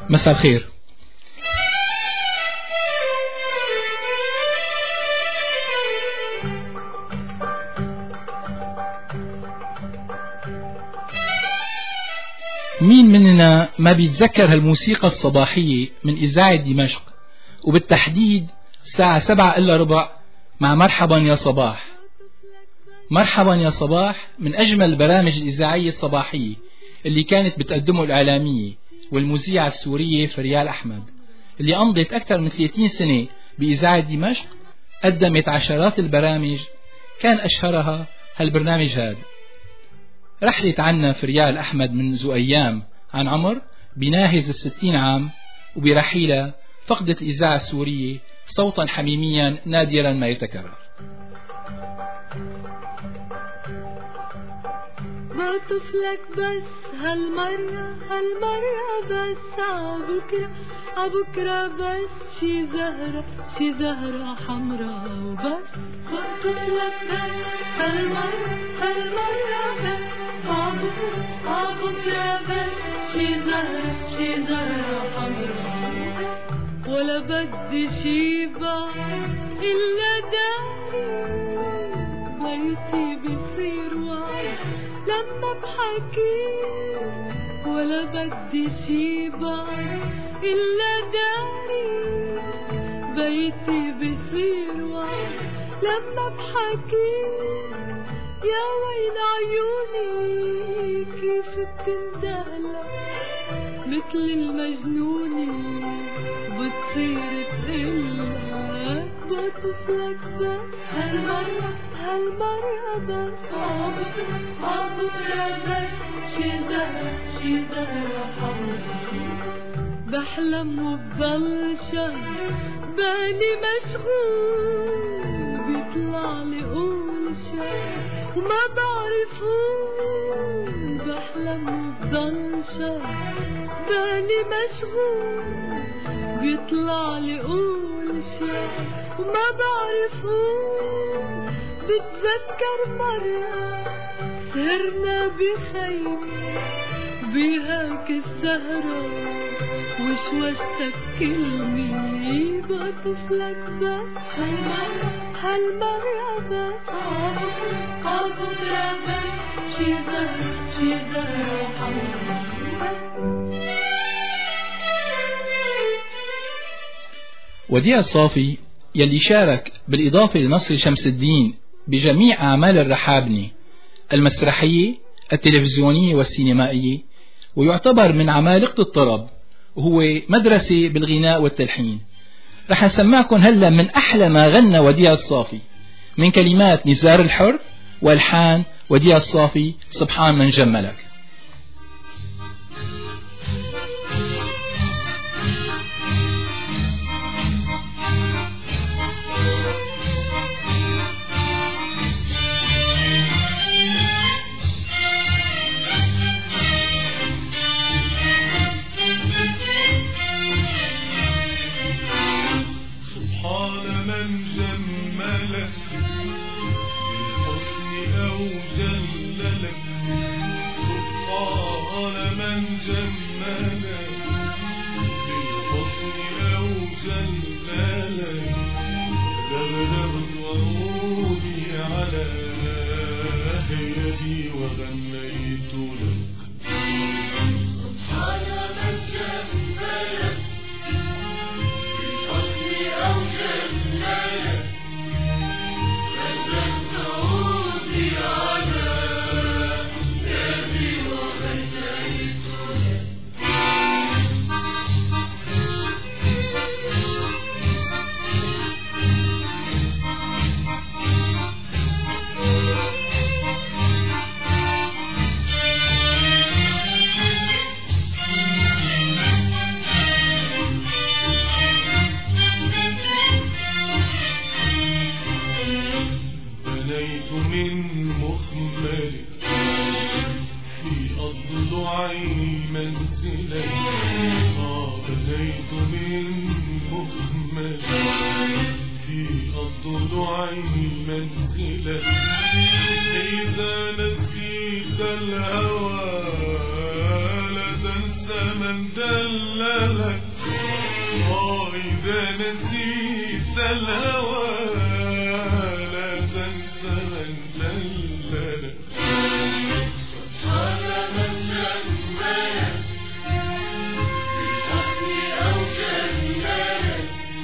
مساء الخير. مين مننا ما بيتذكر هالموسيقى الصباحية من إذاعة دمشق، وبالتحديد الساعة 7:15 مع مرحبا يا صباح. مرحبا يا صباح من أجمل البرامج الإذاعية الصباحية اللي كانت بتقدمه الإعلامية والمذيعة السورية فريال أحمد، اللي أمضت أكثر من 30 سنة بإذاعة دمشق. قدمت عشرات البرامج، كان أشهرها هالبرنامج هذا. رحلت عنا فريال أحمد منذ أيام عن عمر بناهز 60 عام، وبرحيلها فقدت الإذاعة السورية صوتا حميميا نادرا ما يتكرر. بطفلك بس هالمرة بس عبكرة بس شي زهرة حمرا وبس. بطفلك بس هالمرة بس عبكرة بس شي زهرة حمرا، ولا بدي شيبة إلا داري بيتي بصير وعي لما بحكي، ولا بدي شيبة إلا داري بيتي بصير وعي لما بحكي. يا ويل عيوني كيف بتندهلك مثل المجنونة بتصير تقلك. بطفلك بس هالمرة بس عبكرة بس شي زهرة حمرا. بحلم وبضل شهر بالي مشغول، بيطلع لي قول شهر وما بعرفون. بحلم وبضل شهر بالي مشغول، بيطلع لي قول شهر وما بعرفون. بتذكر مرة سهرنا بخيمة بهاك السهرة وشوشتك كلمة. بطفلك بس هالمرة بس عبكرة بس شي زهرة حمرا. وديع الصافي يلي شارك بالإضافة لنصر شمس الدين بجميع أعمال الرحابنة المسرحية التلفزيونية والسينمائية، ويعتبر من عمالقة الطرب، وهو مدرسة بالغناء والتلحين. رح نسمعكم هلا من أحلى ما غنى وديع الصافي من كلمات نزار الحر والحان وديع الصافي، سبحان من جملك. إذا نسيت الهوى لا تنسى دللك إذا نسيت الهوى لا تنسى من دللك سبحان من جملك بالحسن أو جملك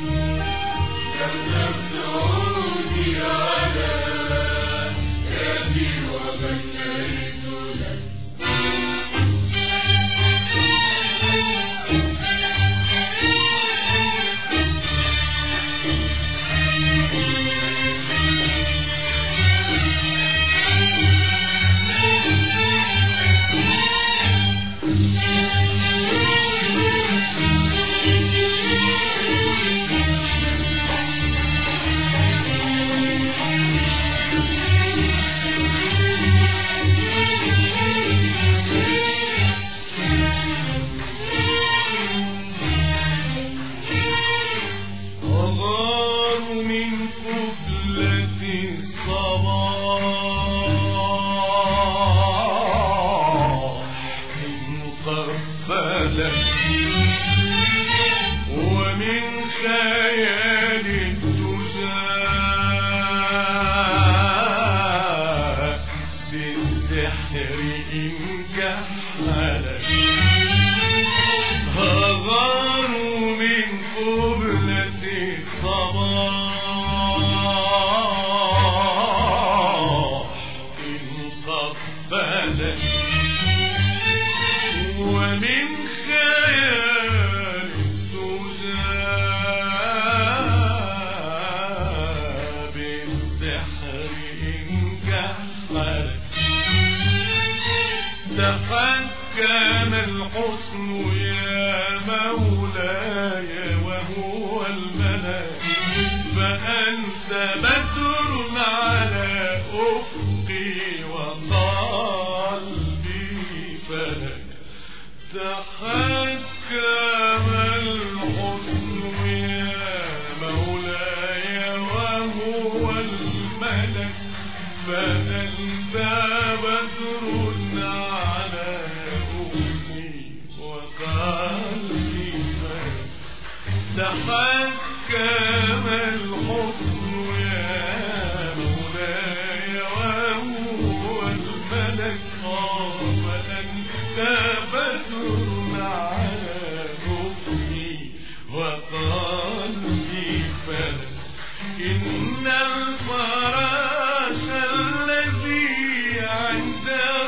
سلمت عودي على يدي وبنيت لك تحكم الحسن يا مولاي وهو الملاك فأنت بدر على أفقي وقلبي فلك تحكم الحسن يا مولاي وهو الملك فأنت بدر على أمي وقلبي تحكم الحسن يا مولاي وهو الملك فأنت بدر على أمي وقلبي فلك إن الفراش الذي عنده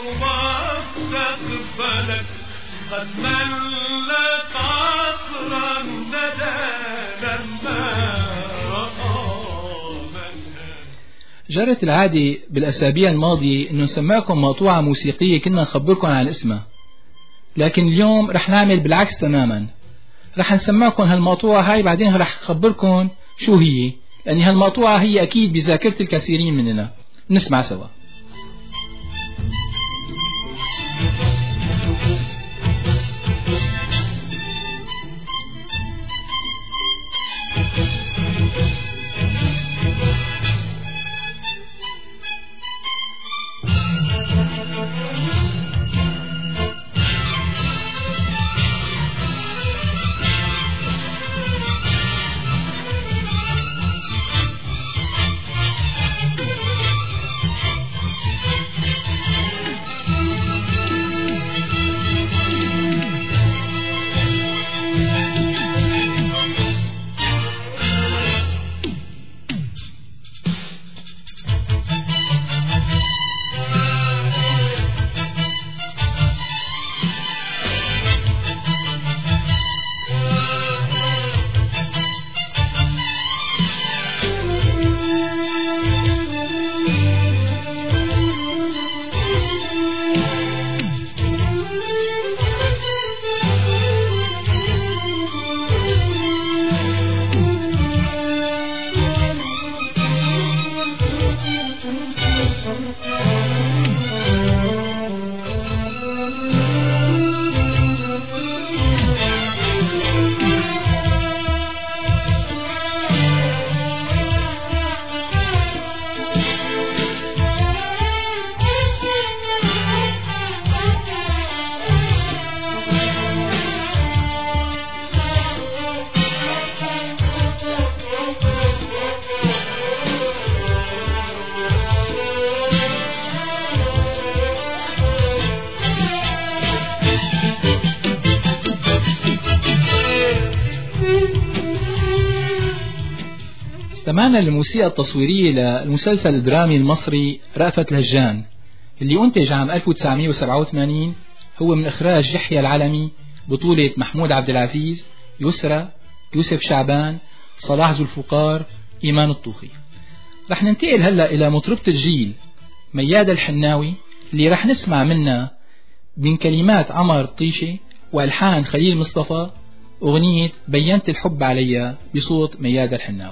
مستقبلك قد ملت عصرا ندى لما رأى منها. جرت العادة بالأسابيع الماضية إنه نسمعكم مقطوعة موسيقية كنا نخبركم عن اسمها، لكن اليوم رح نعمل بالعكس تماما. رح نسمعكم هالمقطوعة هاي بعدين رح خبركم شو هي، لأن هالمقطوعة هي أكيد بذاكرة الكثيرين مننا. نسمع سوا. استمعنا للموسيقى التصويرية للمسلسل الدرامي المصري رأفت الهجان اللي أنتج عام 1987. هو من إخراج يحيى العلمي، بطولة محمود عبد العزيز، يسرى، يوسف شعبان، صلاح ذو الفقار، إيمان الطوخي. رح ننتقل هلأ إلى مطربة الجيل ميادة الحناوي اللي رح نسمع منها من كلمات عمر طيشة وألحان خليل مصطفى أغنية بينت الحب عليا بصوت ميادة الحناوي.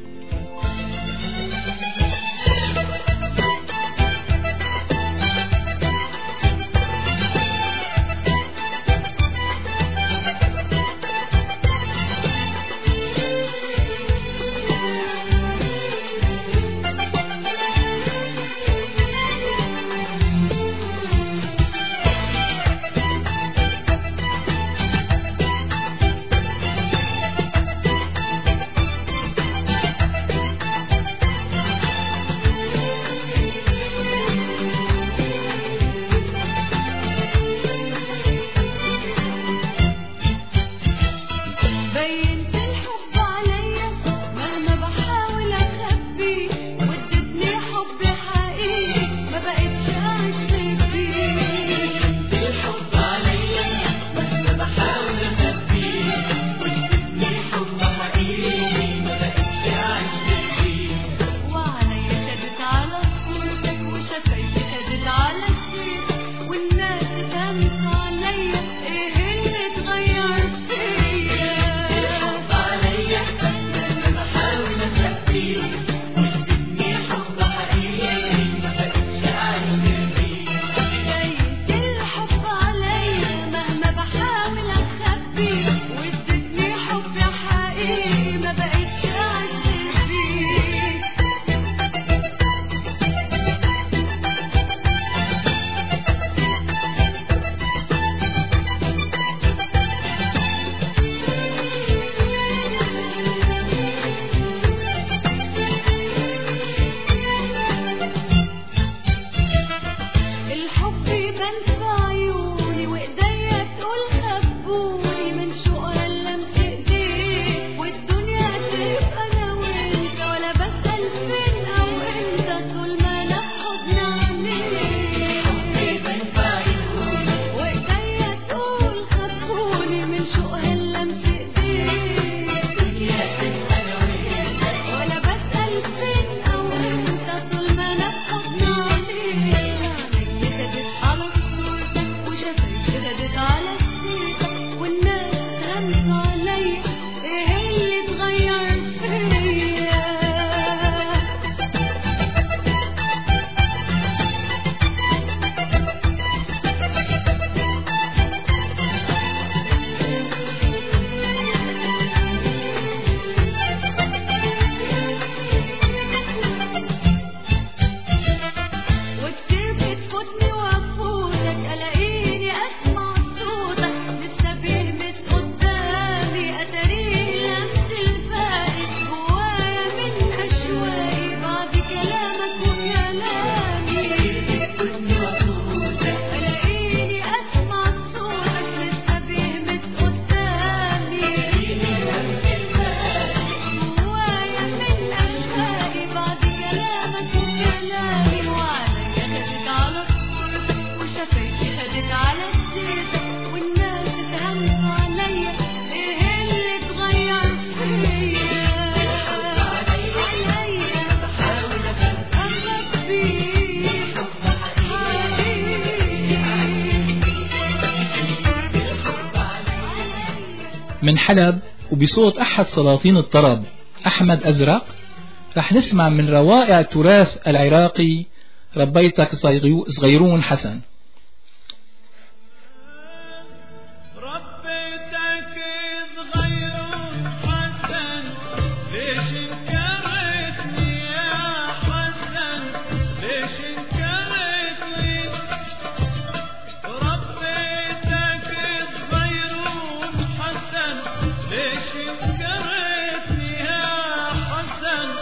من حلب وبصوت أحد سلاطين الطرب أحمد أزرق رح نسمع من روائع التراث العراقي ربيتك صغيرون حسن.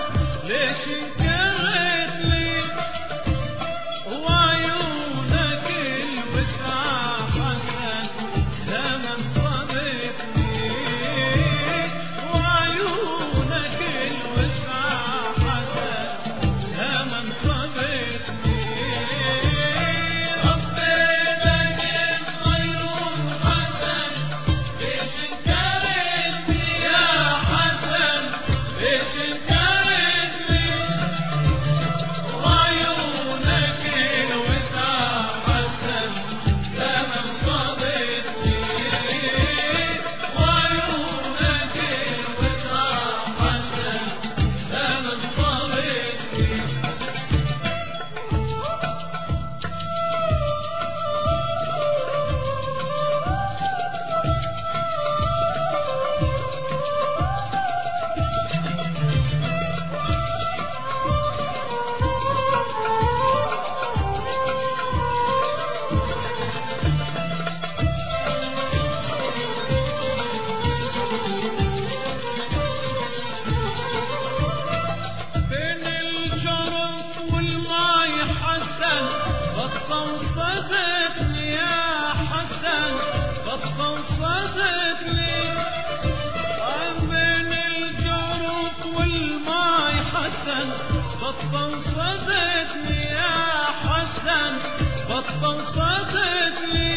وعيونك صدقني يا حسن بطل صدقني من الجروف والماي حسن بطل صدقني يا حسن بطل صدقني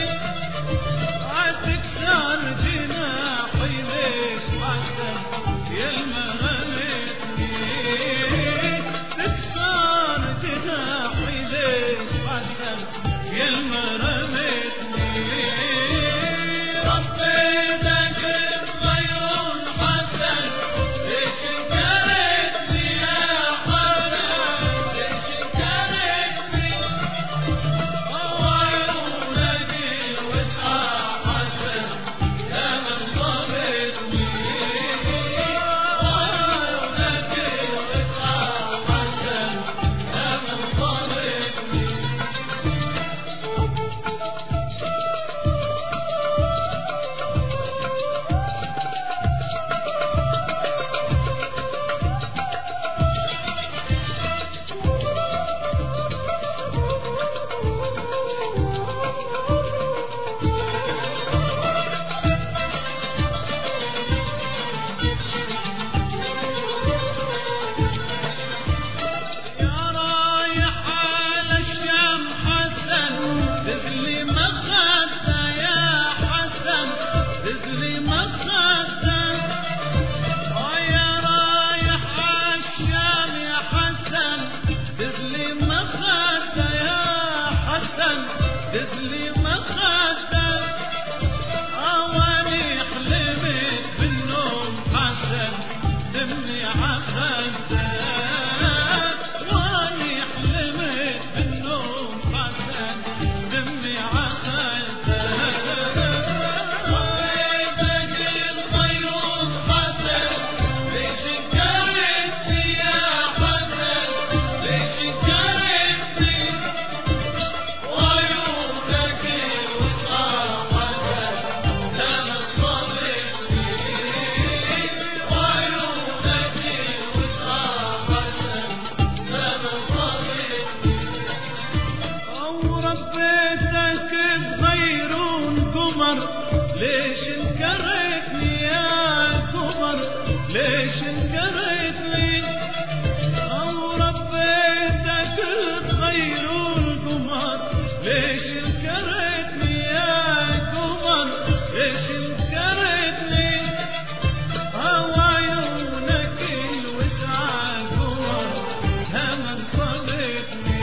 عتكسر جناحي ليش حسن يا المهلتني تكسر جناحي ليش حسن يا المهلتني ربيتك بغير حسن ليش انكرتني يا حسن ليش انكرتني عيونك الوسعى حسن يا من ضربتني عيونك الوسعى حسن يا من ضربتني يا رايح على الشام حسن دزلي مخدة يا حسن دزلي مخدة يا رايح على الشام يا حسن دزلي مخدة يا حسن دزلي مخدة واني حلمت بالنوم حسن دمي عخدة واني حلمت بالنوم حسن دمي عخدة ويبك الطيور حسن ليش انكرتني يا حسن ليش انكرتني وعيونك الوسعى حسن لا من ضربتني وعيونك الوسعى حسن لا من ضربتني وربيتك بخيرون قمر ليش انكرتني يا قمر ليش انكرتني وربيتك بخيرون قمر ليش انكرتني يا قمر ليش انكرتني وعيونك الوسعى قمر هم انصدتني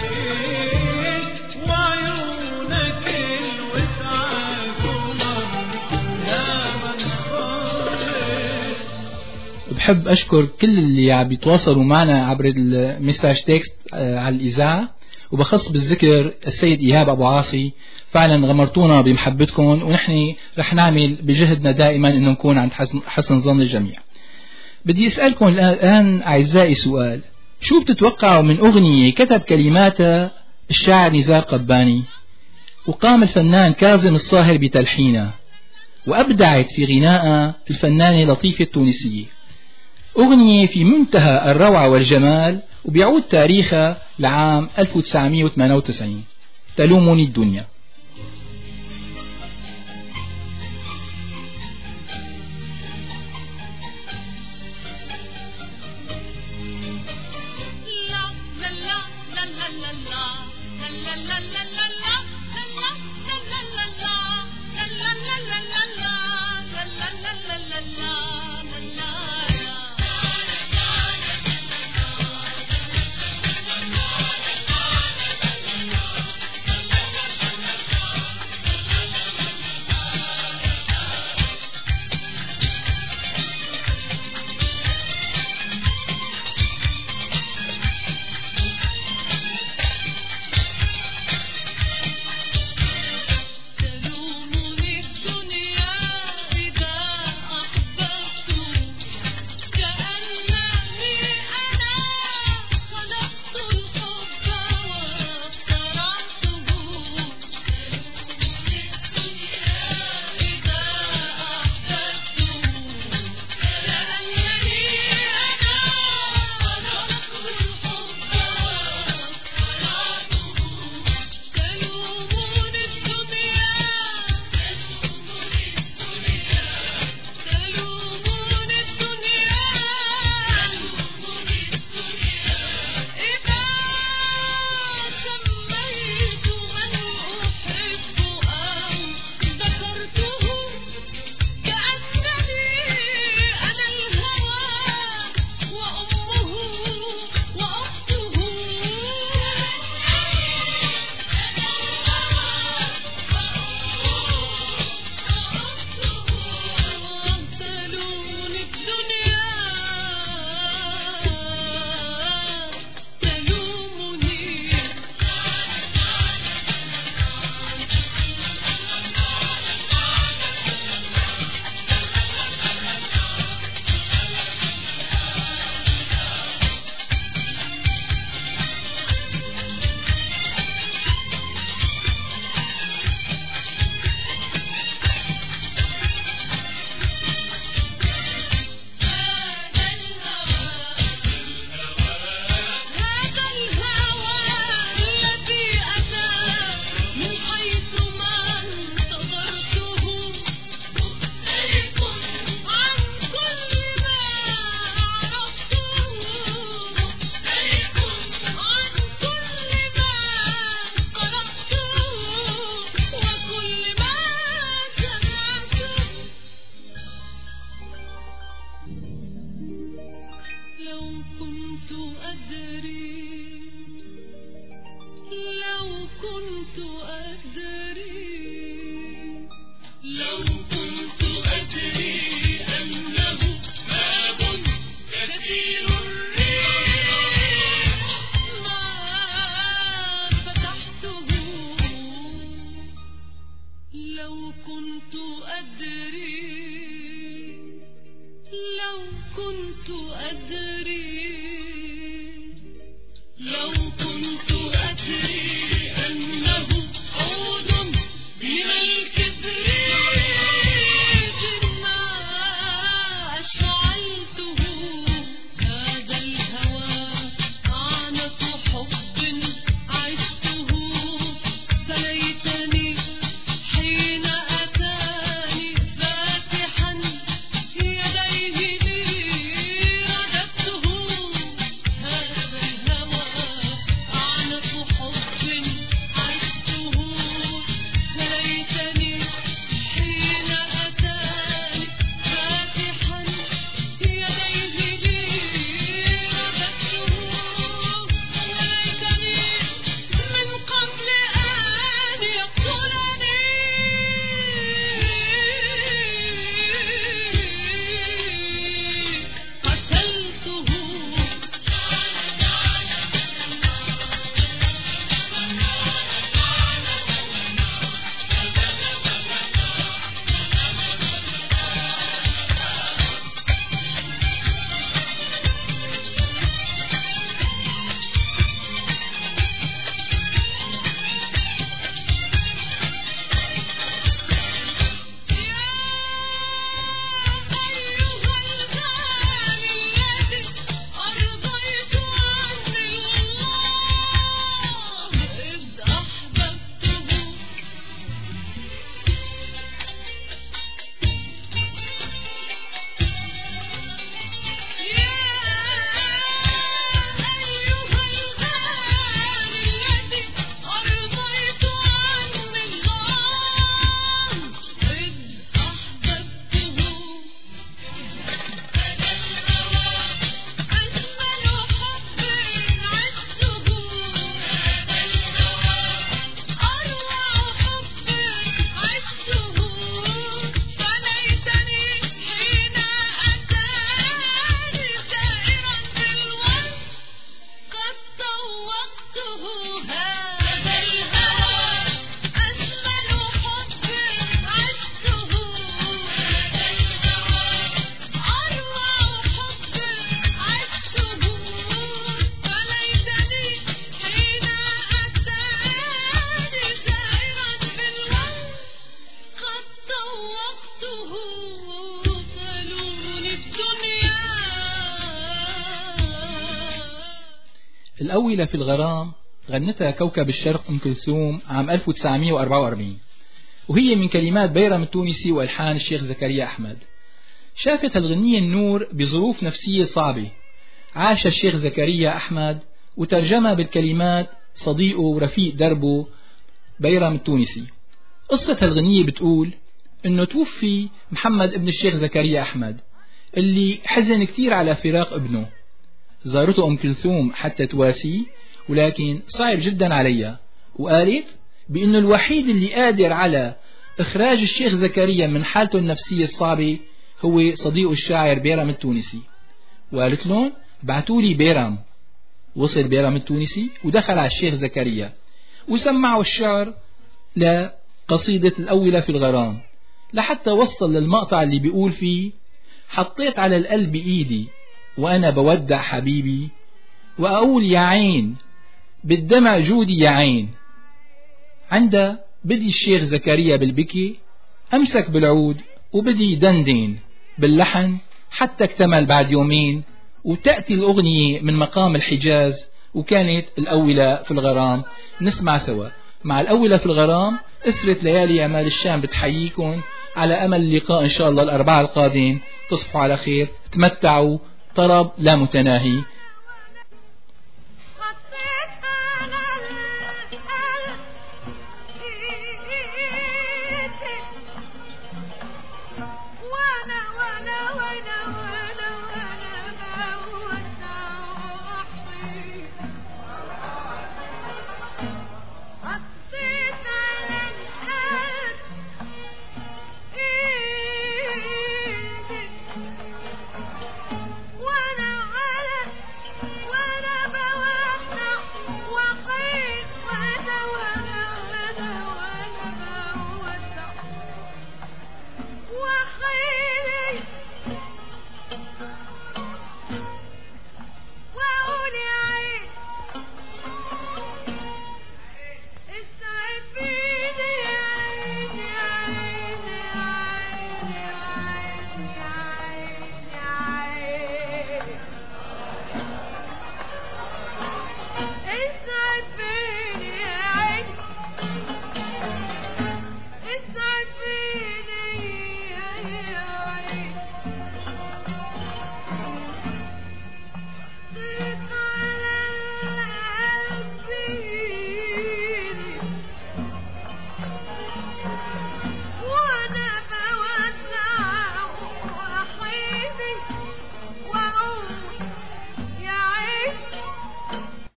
وعيونك الوسعى قمر هم انصدتني. بحب أشكر كل اللي عم بيتواصلوا معنا عبر الميساج تكست على الإذاعة، وبخص بالذكر السيد إيهاب أبو عاصي. فعلا غمرتونا بمحبتكم، ونحن رح نعمل بجهدنا دائما أنه نكون عند حسن ظن الجميع. بدي أسألكم الآن أعزائي سؤال: شو بتتوقعوا من أغنية كتب كلماتها الشاعر نزار قباني، وقام الفنان كاظم الصاهر بتلحينها، وأبدعت في غنائها الفنانة لطيفة التونسية؟ أغنية في منتهى الروعة والجمال، وبيعود تاريخها لعام 1998. تلومني الدنيا. la لو كنت أدري أنه باب كثير الريح ما فتحته. لو كنت أدري، لو كنت أدري، لو كنت أدري أنه عود من الكبريت ما أشعلته. هذا الهوى عنق حب عشته، فليتني حين أتاني فاتحا يديه لي رددته. هذا الهوى عنق حب عشته، فليتني حين أتاني فاتحا يديه لي رددته. وليتني من قبل أن يقتلني قتلته. الأولى في الغرام غنتها كوكب الشرق أم كلثوم عام 1944، وهي من كلمات بيرم التونسي وألحان الشيخ زكريا أحمد. شافت الغنية النور بظروف نفسية صعبة عاش الشيخ زكريا أحمد، وترجمها بالكلمات صديقه ورفيق دربه بيرم التونسي. قصة الغنية بتقول إنه توفي محمد ابن الشيخ زكريا أحمد اللي حزن كتير على فراق ابنه. زارته أم كلثوم حتى تواسيه، ولكن صعب جدا عليها، وقالت بأنه الوحيد اللي قادر على إخراج الشيخ زكريا من حالته النفسية الصعبة هو صديقه الشاعر بيرم التونسي. وقالت لهم بعتولي بيرم. وصل بيرم التونسي ودخل على الشيخ زكريا وسمعوا الشعر لقصيدة الأولى في الغرام، لحتى وصل للمقطع اللي بيقول فيه: حطيت على القلب إيدي وأنا بودع حبيبي، وأقول يا عين بالدمع جودي يا عين. عند بدي الشيخ زكريا بالبكي أمسك بالعود وبدي دندن باللحن حتى اكتمل بعد يومين، وتأتي الأغنية من مقام الحجاز، وكانت الأولى في الغرام. نسمع سوا مع الأولى في الغرام. أسرة ليالي أمال الشام بتحييكم على أمل اللقاء إن شاء الله الأربعاء القادم. تصبحوا على خير، تمتعوا، طرب لا متناهي.